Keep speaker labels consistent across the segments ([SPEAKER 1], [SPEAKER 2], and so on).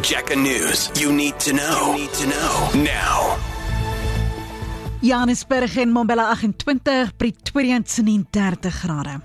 [SPEAKER 1] Jacka News. You need to know. Now.
[SPEAKER 2] Johannesburg en Mbombela 28, Pretoria 30 grade.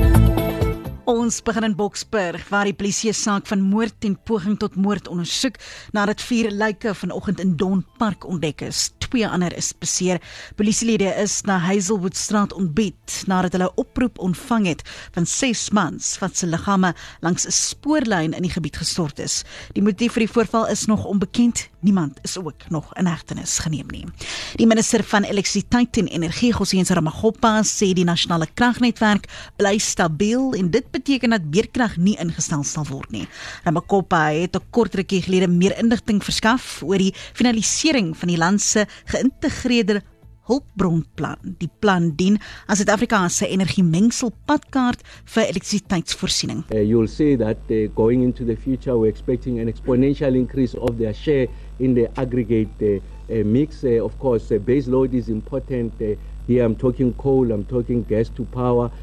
[SPEAKER 2] Ons begin in Boksburg, waar die polisie 'n saak van moord en poging tot moord ondersoek, nadat 4 lyke vanoggend in Don Park ontdek is. 2 ander is beseer. Polisielede is na Hazelwoodstraat ontbied, nadat hulle 'n oproep ontvang het van 6 mans wat se liggame langs 'n spoorlyn in die gebied gestort is. Die motief vir die voorval is nog onbekend. Niemand is ook nog in hegtenis geneem nie. Die minister van Elektrisiteit en Energie, Gosiense Ramaggopa, sê die nasionale kragnetwerk bly stabiel en dit beteken dat beerkrag nie ingestel sal word nie. Ramaggopa het 'n kort rukkie gelede meer inligting verskaf oor die finalisering van die land se geïntegreerde hulpbronplan. Die plan dien as Suid-Afrika se energiemengselpadkaart vir elektrisiteitsvoorsiening.
[SPEAKER 3] You'll see that going into the future we're expecting an exponential increase of their share in the aggregate mix. Of course, base load is important. Here I'm talking coal, I'm talking gas to power,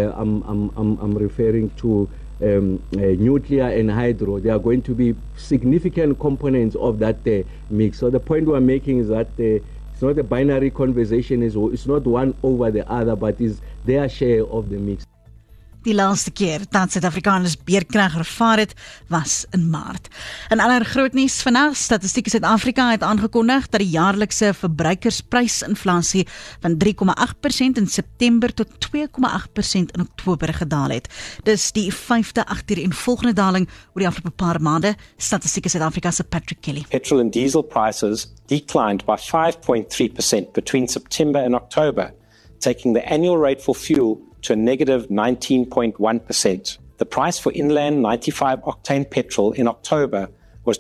[SPEAKER 3] I'm referring to nuclear and hydro. They are going to be significant components of that mix. So the point we're making is that it's not a binary conversation, it's not one over the other, but is their share of the mix.
[SPEAKER 2] Die laaste keer dat Suid-Afrikaners beerkrag ervaar het, was in Maart. In ander groot nuus vandag, Statistiek Suid-Afrika het aangekondig dat die jaarlikse verbruikersprysinflasie van 3,8% in September tot 2,8% in Oktober gedaal het. Dis die 5de agtereenvolgende daling oor die afgelope paar maande. Statistiek Suid-Afrika se Patrick Kelly.
[SPEAKER 4] Petrol and diesel prices declined by 5.3% between September and October, taking the annual rate for fuel to a negative 19.1%. The price for inland 95-octane petrol in October was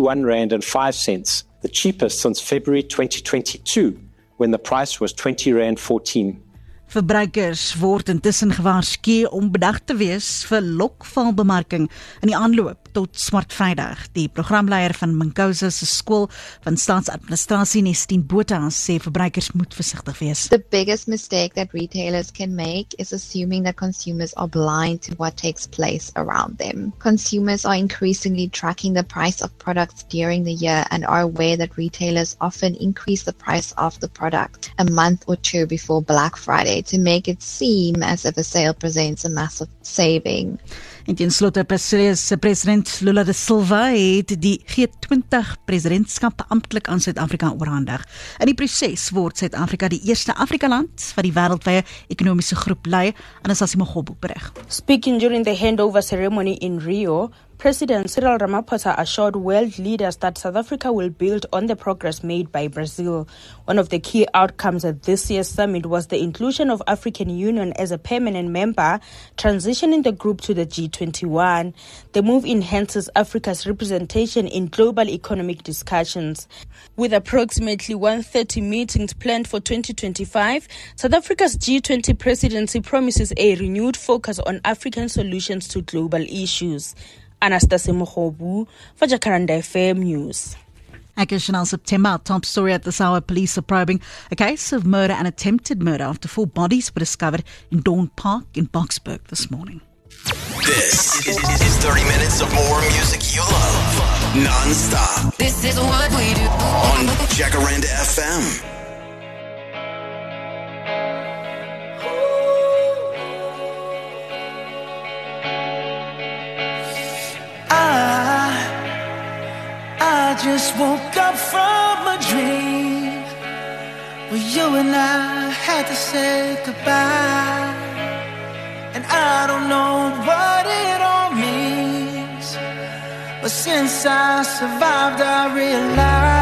[SPEAKER 4] R21.05, the cheapest since February 2022, when the price was R20.14.
[SPEAKER 2] Verbruikers word intussen gewaarsku om bedag te wees vir lokvalbemarking in die aanloop tot Swart Vrydag. Die programleier van Minkosa se skool van staatsadministrasie, Nestien Botha, sê verbruikers moet versigtig wees.
[SPEAKER 5] The biggest mistake that retailers can make is assuming that consumers are blind to what takes place around them. Consumers are increasingly tracking the price of products during the year and are aware that retailers often increase the price of the product a month or two before Black Friday to make it seem as if a sale presents a massive saving.
[SPEAKER 2] En ten slotte, president Lula da Silva het die G20 presidentskap amptelik aan Suid-Afrika oorhandig. In die proses word Suid-Afrika die eerste Afrika-land wat die wêreldwye ekonomiese groep lei, Anastasia Moghobo berig.
[SPEAKER 6] Speaking during the handover ceremony in Rio, President Cyril Ramaphosa assured world leaders that South Africa will build on the progress made by Brazil. One of the key outcomes at this year's summit was the inclusion of African Union as a permanent member, transitioning the group to the G21. The move enhances Africa's representation in global economic discussions. With approximately 130 meetings planned for 2025, South Africa's G20 presidency promises a renewed focus on African solutions to global issues. Anastasia Moghobo for Jacaranda FM News.
[SPEAKER 2] Ek is Chanel September. Top story at this hour. Police are probing a case of murder and attempted murder after 4 bodies were discovered in Dawn Park in Boksburg this morning.
[SPEAKER 1] This is 30 minutes of more music you love. Non-stop.
[SPEAKER 7] This is what we do
[SPEAKER 1] On Jacaranda FM.
[SPEAKER 8] I just woke up from a dream where you and I had to say goodbye, and I don't know what it all means, but since I survived I realized